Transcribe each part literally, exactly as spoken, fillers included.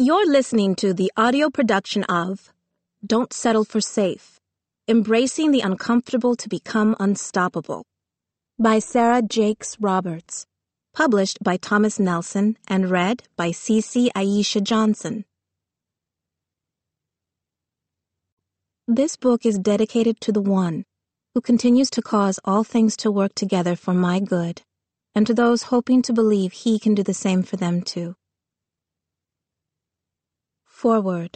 You're listening to the audio production of Don't Settle for Safe, Embracing the Uncomfortable to Become Unstoppable by Sarah Jakes Roberts, published by Thomas Nelson and read by Cece Aisha Johnson. This book is dedicated to the One who continues to cause all things to work together for my good, and to those hoping to believe He can do the same for them too. Foreword.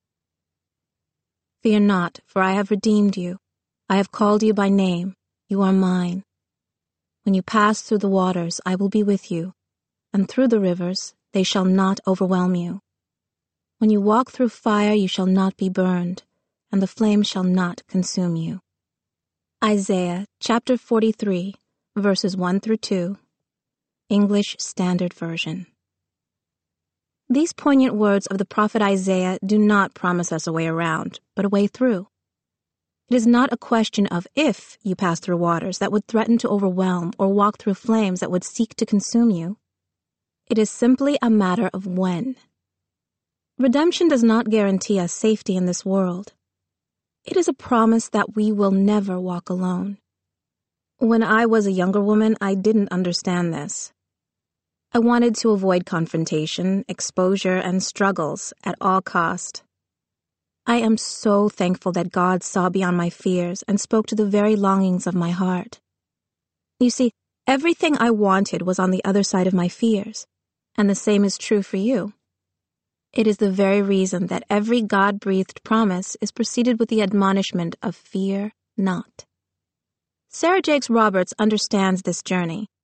Fear not, for I have redeemed you. I have called you by name. You are mine. When you pass through the waters, I will be with you, and through the rivers, they shall not overwhelm you. When you walk through fire, you shall not be burned, and the flame shall not consume you. Isaiah chapter forty-three, verses one through two, English Standard Version. These poignant words of the prophet Isaiah do not promise us a way around, but a way through. It is not a question of if you pass through waters that would threaten to overwhelm or walk through flames that would seek to consume you. It is simply a matter of when. Redemption does not guarantee us safety in this world. It is a promise that we will never walk alone. When I was a younger woman, I didn't understand this. I wanted to avoid confrontation, exposure, and struggles at all cost. I am so thankful that God saw beyond my fears and spoke to the very longings of my heart. You see, everything I wanted was on the other side of my fears, and the same is true for you. It is the very reason that every God-breathed promise is preceded with the admonishment of fear not. Sarah Jakes Roberts understands this journey,